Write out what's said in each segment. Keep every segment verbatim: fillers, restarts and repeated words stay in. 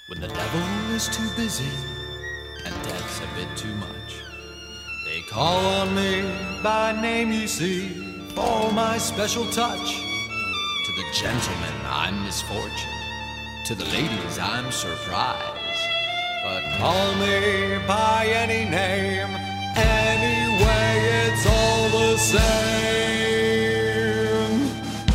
When the devil is too busy and death's a bit too much, they call on me by name, you see, for my special touch. To the gentlemen I'm misfortune, to the ladies I'm surprise, but call me by any name, anyway it's all the same.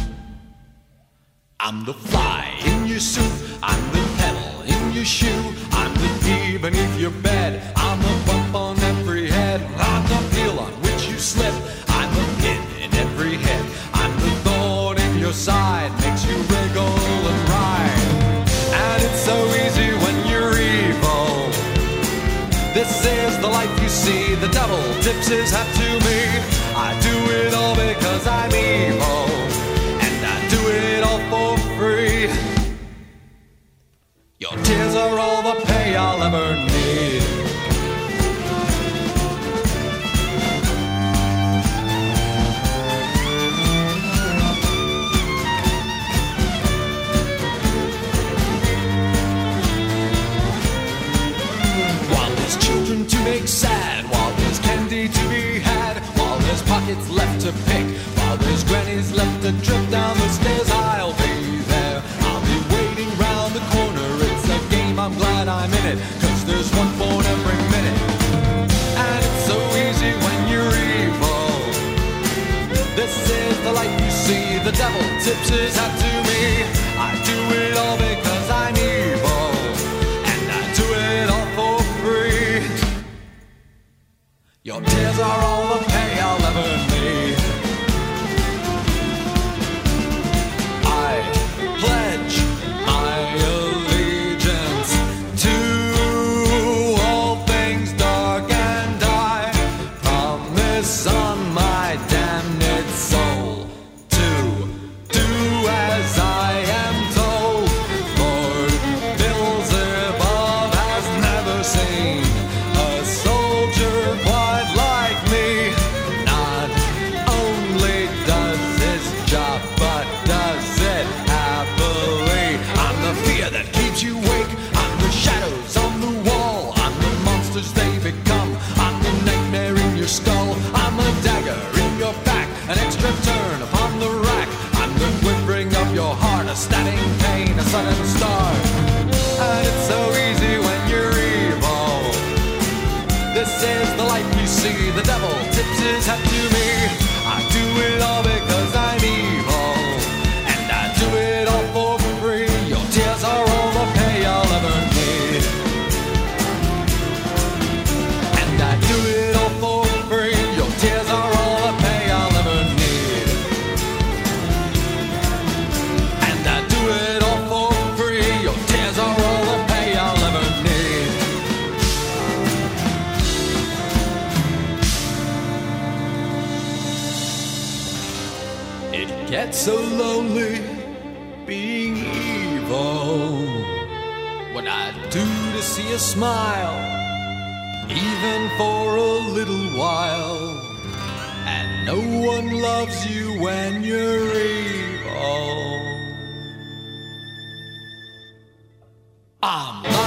I'm the fly in your soup, I'm the pedal in your shoe, I'm the bee beneath your bed, I'm the bump on every head, I'm the peel on which you slip, I'm the pin in every head, I'm the thorn in your side, makes you wriggle and ride. And it's so easy when you're evil. This is the life you see, the devil tips his hat to me. I do it all because I'm evil, and I do it all for free. Your tears are all the pay I'll ever need. While there's children to make sad, while there's candy to be had, while there's pockets left to pick, while there's grannies left to trip down the stairs, I'll be there. I'll be waiting round the corner. It's a game, I'm glad I'm in it, 'cause there's one phone every minute. And it's so easy when you're evil. This is the life you see, the devil tips his hat to me. I do it all because I'm evil, and I do it all for free. Your tears are all the pay I'll ever need. I pledge my allegiance to all things dark, and I promise on my damned soul to do as I am told. Lord Beelzebub has never seen a soldier quite like me. Not only does his job, but does it happily. I'm the fear that keeps you awake, I'm the shadows on the wall, I'm the monsters they become, I'm the nightmare in your skull, I'm a dagger in your back, an extra turn upon the rack, I'm the quivering of your heart, a stabbing pain, a sudden start. And it's so easy when you're evil. This is the life you see, the devil tips his hat to me. I do it all because I'm evil, and I do it all for free. Your tears are all the pay I'll ever need, and I do it all for free. Your tears are all the pay I'll ever need, and I do it all for free. Your tears are all the pay I'll ever need. It gets so lonely being evil. What I'd do to see a smile, even for a little while. And no one loves you when you're evil. I'm